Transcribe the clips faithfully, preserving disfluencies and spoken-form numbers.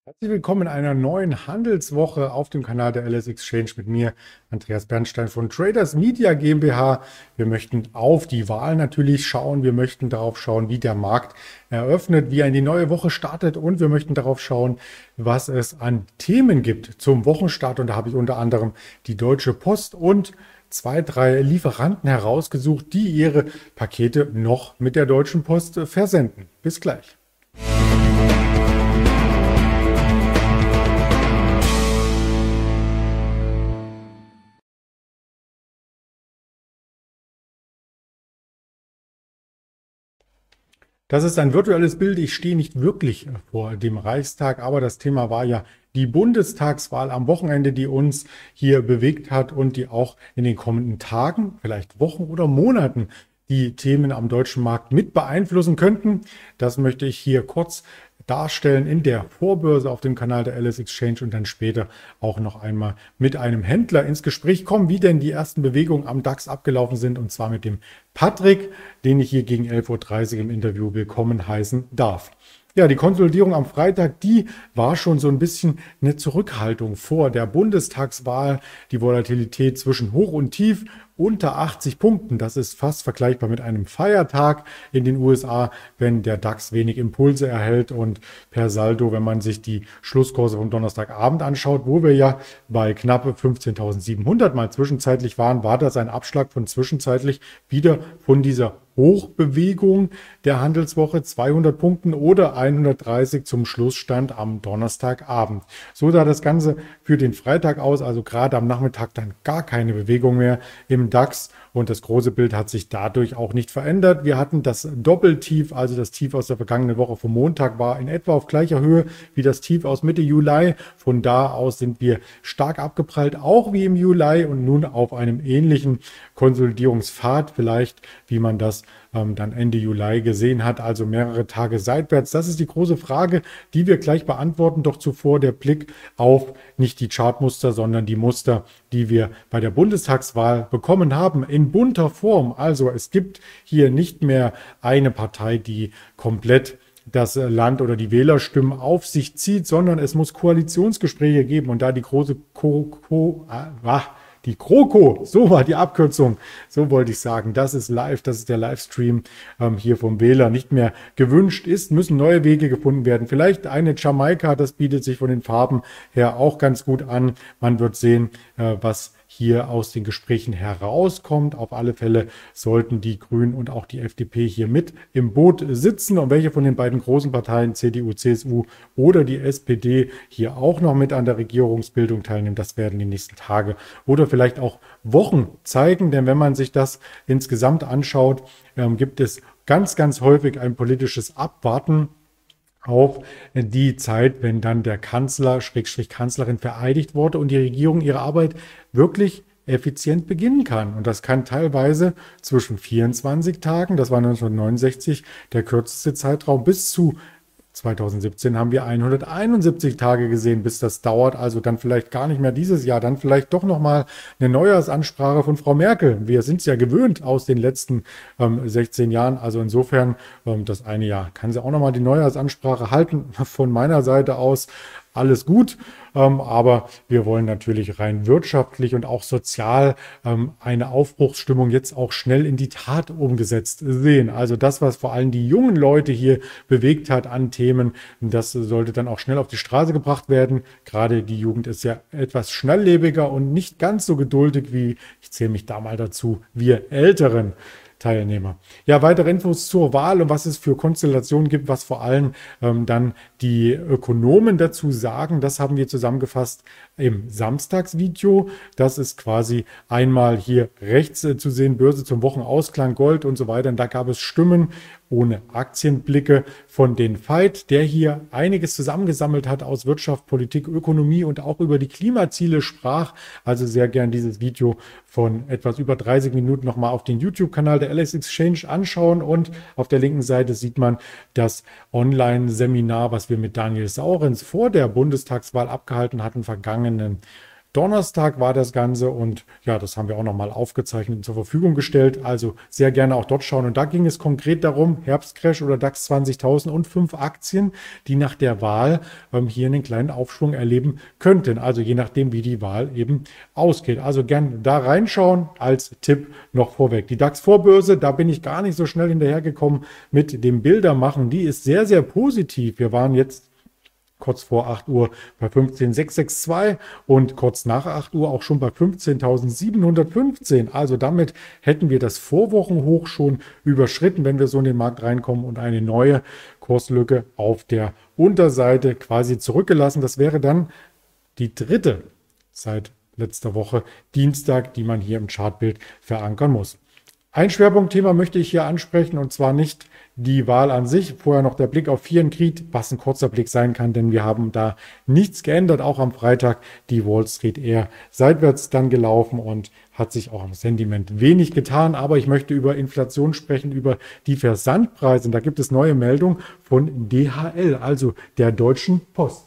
Herzlich willkommen in einer neuen Handelswoche auf dem Kanal der L S Exchange mit mir, Andreas Bernstein von Traders Media GmbH. Wir möchten auf die Wahl natürlich schauen. Wir möchten darauf schauen, wie der Markt eröffnet, wie er in die neue Woche startet, und wir möchten darauf schauen, was es an Themen gibt zum Wochenstart. Und da habe ich unter anderem die Deutsche Post und zwei, drei Lieferanten herausgesucht, die ihre Pakete noch mit der Deutschen Post versenden. Bis gleich. Das ist ein virtuelles Bild. Ich stehe nicht wirklich vor dem Reichstag, aber das Thema war ja die Bundestagswahl am Wochenende, die uns hier bewegt hat und die auch in den kommenden Tagen, vielleicht Wochen oder Monaten, die Themen am deutschen Markt mit beeinflussen könnten. Das möchte ich hier kurz darstellen in der Vorbörse auf dem Kanal der L S Exchange und dann später auch noch einmal mit einem Händler ins Gespräch kommen, wie denn die ersten Bewegungen am DAX abgelaufen sind, und zwar mit dem Patrick, den ich hier gegen elf Uhr dreißig im Interview willkommen heißen darf. Ja, die Konsolidierung am Freitag, die war schon so ein bisschen eine Zurückhaltung vor der Bundestagswahl. Die Volatilität zwischen Hoch und Tief unter achtzig Punkten. Das ist fast vergleichbar mit einem Feiertag in den U S A, wenn der DAX wenig Impulse erhält. Und per Saldo, wenn man sich die Schlusskurse vom Donnerstagabend anschaut, wo wir ja bei knapp fünfzehntausendsiebenhundert mal zwischenzeitlich waren, war das ein Abschlag von zwischenzeitlich wieder von dieser Hochbewegung der Handelswoche, zweihundert Punkten oder hundertdreißig zum Schlussstand am Donnerstagabend. So sah das Ganze für den Freitag aus, also gerade am Nachmittag dann gar keine Bewegung mehr im DAX, und das große Bild hat sich dadurch auch nicht verändert. Wir hatten das Doppeltief, also das Tief aus der vergangenen Woche vom Montag war in etwa auf gleicher Höhe wie das Tief aus Mitte Juli. Von da aus sind wir stark abgeprallt, auch wie im Juli, und nun auf einem ähnlichen Konsolidierungspfad, vielleicht wie man das ähm, dann Ende Juli gesehen hat, also mehrere Tage seitwärts. Das ist die große Frage, die wir gleich beantworten. Doch zuvor der Blick auf nicht die Chartmuster, sondern die Muster, die wir bei der Bundestagswahl bekommen haben, in bunter Form. Also es gibt hier nicht mehr eine Partei, die komplett das Land oder die Wählerstimmen auf sich zieht, sondern es muss Koalitionsgespräche geben, und da die große Ko Ko ah, Die GroKo, so war die Abkürzung, so wollte ich sagen, das ist live, das ist der Livestream ähm, hier vom Wähler, nicht mehr gewünscht ist, müssen neue Wege gefunden werden. Vielleicht eine Jamaika, das bietet sich von den Farben her auch ganz gut an. Man wird sehen, äh, was hier aus den Gesprächen herauskommt. Auf alle Fälle sollten die Grünen und auch die F D P hier mit im Boot sitzen, und welche von den beiden großen Parteien, C D U, C S U oder die S P D, hier auch noch mit an der Regierungsbildung teilnehmen, das werden die nächsten Tage oder vielleicht auch Wochen zeigen. Denn wenn man sich das insgesamt anschaut, ähm, gibt es ganz, ganz häufig ein politisches Abwarten auf die Zeit, wenn dann der Kanzler, Schrägstrich Kanzlerin vereidigt wurde und die Regierung ihre Arbeit wirklich effizient beginnen kann. Und das kann teilweise zwischen vierundzwanzig Tagen, das war neunzehnhundertneunundsechzig der kürzeste Zeitraum, bis zu zweitausendsiebzehn haben wir hunderteinundsiebzig Tage gesehen, bis das dauert. Also dann vielleicht gar nicht mehr dieses Jahr, dann vielleicht doch nochmal eine Neujahrsansprache von Frau Merkel. Wir sind es ja gewöhnt aus den letzten ähm, sechzehn Jahren. Also insofern, ähm, das eine Jahr kann sie auch nochmal die Neujahrsansprache halten. Von meiner Seite aus alles gut, ähm, aber wir wollen natürlich rein wirtschaftlich und auch sozial ähm, eine Aufbruchsstimmung jetzt auch schnell in die Tat umgesetzt sehen. Also das, was vor allem die jungen Leute hier bewegt hat an Themen, das sollte dann auch schnell auf die Straße gebracht werden. Gerade die Jugend ist ja etwas schnelllebiger und nicht ganz so geduldig wie, ich zähle mich da mal dazu, wir Älteren Teilnehmer. Ja, weitere Infos zur Wahl und was es für Konstellationen gibt, was vor allem ähm, dann die Ökonomen dazu sagen, das haben wir zusammengefasst im Samstagsvideo. Das ist quasi einmal hier rechts äh, zu sehen, Börse zum Wochenausklang, Gold und so weiter. Und da gab es Stimmen ohne Aktienblicke von den Veit, der hier einiges zusammengesammelt hat aus Wirtschaft, Politik, Ökonomie und auch über die Klimaziele sprach. Also sehr gern dieses Video von etwas über dreißig Minuten nochmal auf den YouTube-Kanal der L S Exchange anschauen, und auf der linken Seite sieht man das Online-Seminar, was wir mit Daniel Saurens vor der Bundestagswahl abgehalten hatten, vergangenen Donnerstag war das Ganze und ja, das haben wir auch nochmal aufgezeichnet und zur Verfügung gestellt. Also sehr gerne auch dort schauen. Und da ging es konkret darum, Herbstcrash oder DAX zwanzigtausend und fünf Aktien, die nach der Wahl ähm, hier einen kleinen Aufschwung erleben könnten. Also je nachdem, wie die Wahl eben ausgeht. Also gerne da reinschauen als Tipp noch vorweg. Die DAX-Vorbörse, da bin ich gar nicht so schnell hinterhergekommen mit dem Bildermachen. Die ist sehr, sehr positiv. Wir waren jetzt kurz vor acht Uhr bei fünfzehn Komma sechshundertzweiundsechzig und kurz nach acht Uhr auch schon bei fünfzehntausendsiebenhundertfünfzehn. Also damit hätten wir das Vorwochenhoch schon überschritten, wenn wir so in den Markt reinkommen und eine neue Kurslücke auf der Unterseite quasi zurückgelassen. Das wäre dann die dritte seit letzter Woche Dienstag, die man hier im Chartbild verankern muss. Ein Schwerpunktthema möchte ich hier ansprechen und zwar nicht die Wahl an sich. Vorher noch der Blick auf Fear and Greed, was ein kurzer Blick sein kann, denn wir haben da nichts geändert. Auch am Freitag die Wall Street eher seitwärts dann gelaufen und hat sich auch am Sentiment wenig getan. Aber ich möchte über Inflation sprechen, über die Versandpreise. Und da gibt es neue Meldungen von D H L, also der Deutschen Post.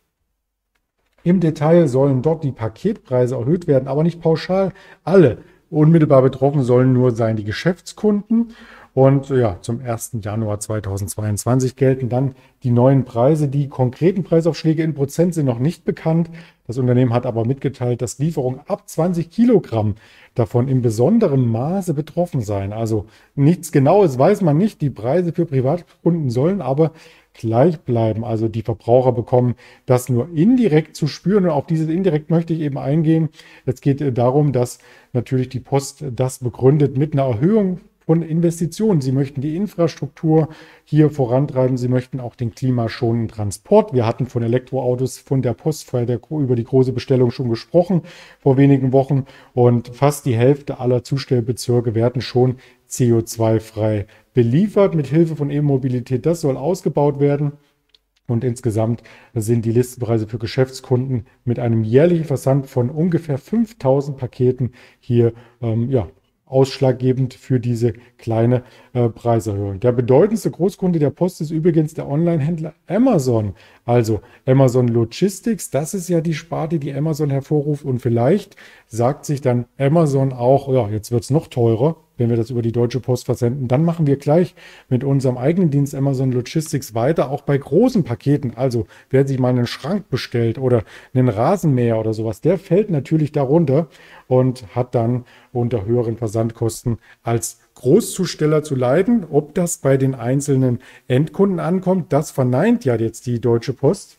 Im Detail sollen dort die Paketpreise erhöht werden, aber nicht pauschal alle. Unmittelbar betroffen sollen nur sein die Geschäftskunden. Und ja, zum ersten Januar zweitausendzweiundzwanzig gelten dann die neuen Preise. Die konkreten Preisaufschläge in Prozent sind noch nicht bekannt. Das Unternehmen hat aber mitgeteilt, dass Lieferungen ab zwanzig Kilogramm davon in besonderem Maße betroffen seien. Also nichts Genaues weiß man nicht. Die Preise für Privatkunden sollen aber gleich bleiben. Also die Verbraucher bekommen das nur indirekt zu spüren. Und auf dieses indirekt möchte ich eben eingehen. Es geht darum, dass natürlich die Post das begründet mit einer Erhöhung von Investitionen. Sie möchten die Infrastruktur hier vorantreiben. Sie möchten auch den klimaschonenden Transport. Wir hatten von Elektroautos von der Post vorher der, über die große Bestellung schon gesprochen vor wenigen Wochen. Und fast die Hälfte aller Zustellbezirke werden schon C O zwei frei beliefert mit Hilfe von E-Mobilität. Das soll ausgebaut werden. Und insgesamt sind die Listenpreise für Geschäftskunden mit einem jährlichen Versand von ungefähr fünftausend Paketen hier ähm, ja, ausschlaggebend für diese kleine äh, Preiserhöhung. Der bedeutendste Großkunde der Post ist übrigens der Online-Händler Amazon. Also Amazon Logistics, das ist ja die Sparte, die Amazon hervorruft. Und vielleicht sagt sich dann Amazon auch, ja, jetzt wird es noch teurer, wenn wir das über die Deutsche Post versenden. Dann machen wir gleich mit unserem eigenen Dienst Amazon Logistics weiter, auch bei großen Paketen. Also wer sich mal einen Schrank bestellt oder einen Rasenmäher oder sowas, der fällt natürlich darunter und hat dann unter höheren Versandkosten als Großzusteller zu leiden. Ob das bei den einzelnen Endkunden ankommt, das verneint ja jetzt die Deutsche Post.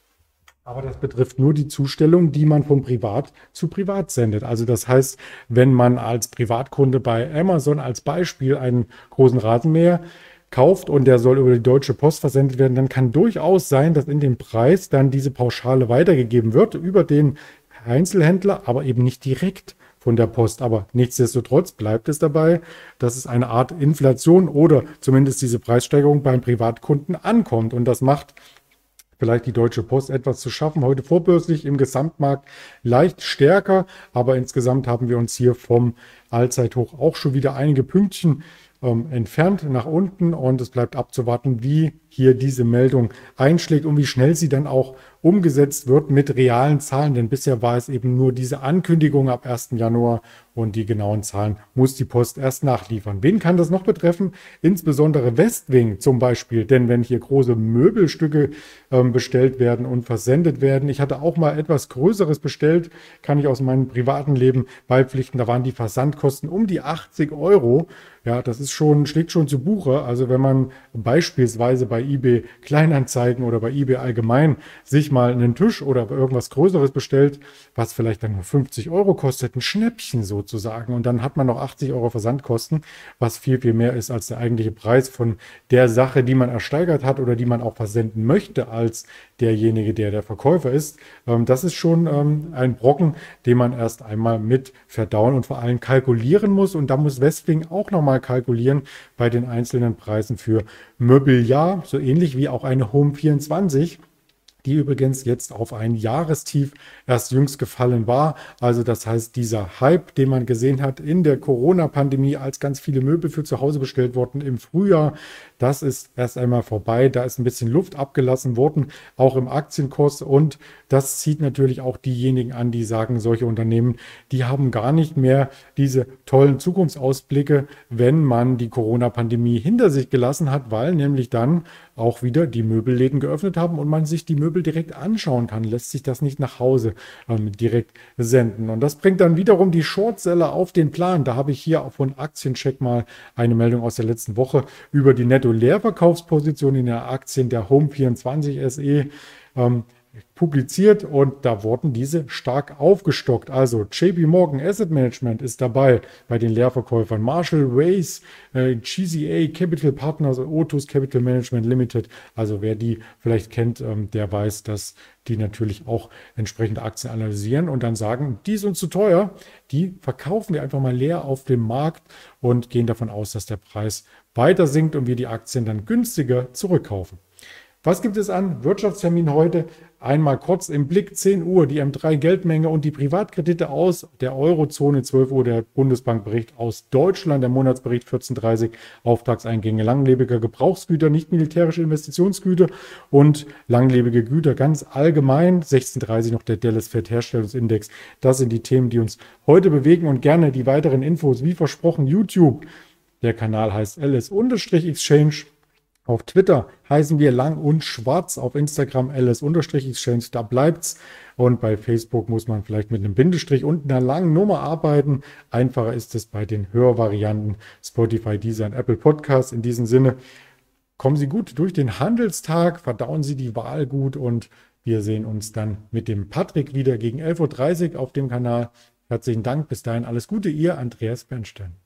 Aber das betrifft nur die Zustellung, die man von Privat zu Privat sendet. Also das heißt, wenn man als Privatkunde bei Amazon als Beispiel einen großen Rasenmäher kauft und der soll über die Deutsche Post versendet werden, dann kann durchaus sein, dass in dem Preis dann diese Pauschale weitergegeben wird über den Einzelhändler, aber eben nicht direkt von der Post. Aber nichtsdestotrotz bleibt es dabei, dass es eine Art Inflation oder zumindest diese Preissteigerung beim Privatkunden ankommt. Und das macht vielleicht die Deutsche Post etwas zu schaffen. Heute vorbörslich im Gesamtmarkt leicht stärker, aber insgesamt haben wir uns hier vom Allzeithoch auch schon wieder einige Pünktchen ähm, entfernt nach unten und es bleibt abzuwarten, wie hier diese Meldung einschlägt und wie schnell sie dann auch umgesetzt wird mit realen Zahlen, denn bisher war es eben nur diese Ankündigung ab ersten Januar und die genauen Zahlen muss die Post erst nachliefern. Wen kann das noch betreffen? Insbesondere Westwing zum Beispiel, denn wenn hier große Möbelstücke ähm, bestellt werden und versendet werden, ich hatte auch mal etwas Größeres bestellt, kann ich aus meinem privaten Leben beipflichten, da waren die Versandkosten um die achtzig Euro. Ja, das ist schon, schlägt schon zu Buche. Also wenn man beispielsweise bei eBay Kleinanzeigen oder bei eBay allgemein sich mal einen Tisch oder irgendwas Größeres bestellt, was vielleicht dann nur fünfzig Euro kostet, ein Schnäppchen sozusagen. Und dann hat man noch achtzig Euro Versandkosten, was viel, viel mehr ist als der eigentliche Preis von der Sache, die man ersteigert hat oder die man auch versenden möchte als derjenige, der der Verkäufer ist. Das ist schon ein Brocken, den man erst einmal mit verdauen und vor allem kalkulieren muss. Und da muss Westwing auch nochmal kalkulieren bei den einzelnen Preisen für Mobiliar, so ähnlich wie auch eine Home vierundzwanzig, die übrigens jetzt auf ein Jahrestief erst jüngst gefallen war. Also das heißt, dieser Hype, den man gesehen hat in der Corona-Pandemie, als ganz viele Möbel für zu Hause bestellt wurden im Frühjahr, Das ist erst einmal vorbei. Da ist ein bisschen Luft abgelassen worden, auch im Aktienkurs. Und das zieht natürlich auch diejenigen an, die sagen, solche Unternehmen, die haben gar nicht mehr diese tollen Zukunftsausblicke, wenn man die Corona-Pandemie hinter sich gelassen hat, weil nämlich dann auch wieder die Möbelläden geöffnet haben und man sich die Möbel direkt anschauen kann, lässt sich das nicht nach Hause ähm, direkt senden. Und das bringt dann wiederum die Shortseller auf den Plan. Da habe ich hier von Aktiencheck mal eine Meldung aus der letzten Woche über die Netto-Leerverkaufsposition in den Aktien der Home vierundzwanzig S E ähm, publiziert und da wurden diese stark aufgestockt. Also J P Morgan Asset Management ist dabei bei den Leerverkäufern. Marshall Wace, äh, G C A Capital Partners, Otus Capital Management Limited. Also wer die vielleicht kennt, ähm, der weiß, dass die natürlich auch entsprechende Aktien analysieren und dann sagen, die sind zu teuer. Die verkaufen wir einfach mal leer auf dem Markt und gehen davon aus, dass der Preis weiter sinkt und wir die Aktien dann günstiger zurückkaufen. Was gibt es an Wirtschaftstermin heute? Einmal kurz im Blick, zehn Uhr die M drei Geldmenge und die Privatkredite aus der Eurozone, zwölf Uhr der Bundesbankbericht aus Deutschland, der Monatsbericht vierzehn Uhr dreißig, Auftragseingänge langlebiger Gebrauchsgüter, nicht militärische Investitionsgüter und langlebige Güter ganz allgemein, sechzehn Uhr dreißig noch der Dallas Fed Herstellungsindex. Das sind die Themen, die uns heute bewegen und gerne die weiteren Infos, wie versprochen, YouTube. Der Kanal heißt L S-Exchange. Auf Twitter heißen wir lang und schwarz, auf Instagram L S-Exchange, da bleibt's. Und bei Facebook muss man vielleicht mit einem Bindestrich und einer langen Nummer arbeiten. Einfacher ist es bei den Hörvarianten Spotify, Deezer und Apple Podcasts. In diesem Sinne, kommen Sie gut durch den Handelstag, verdauen Sie die Wahl gut und wir sehen uns dann mit dem Patrick wieder gegen elf Uhr dreißig auf dem Kanal. Herzlichen Dank, bis dahin alles Gute, Ihr Andreas Bernstein.